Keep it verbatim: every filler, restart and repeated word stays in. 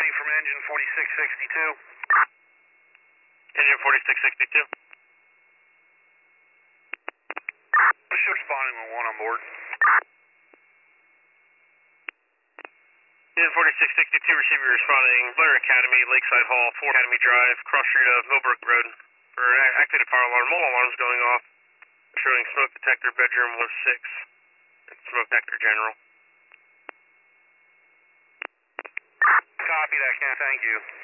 spawning from engine forty-six sixty-two. Engine forty-six sixty-two. Ship spawning with one on board. Engine forty-six sixty-two, receiver responding, Blair Academy, Lakeside Hall, four Academy Drive, cross street of Millbrook Road. For activated power alarm, all alarms going off. Showing smoke detector, bedroom one oh six, and smoke detector general. Copy that, Ken, thank you.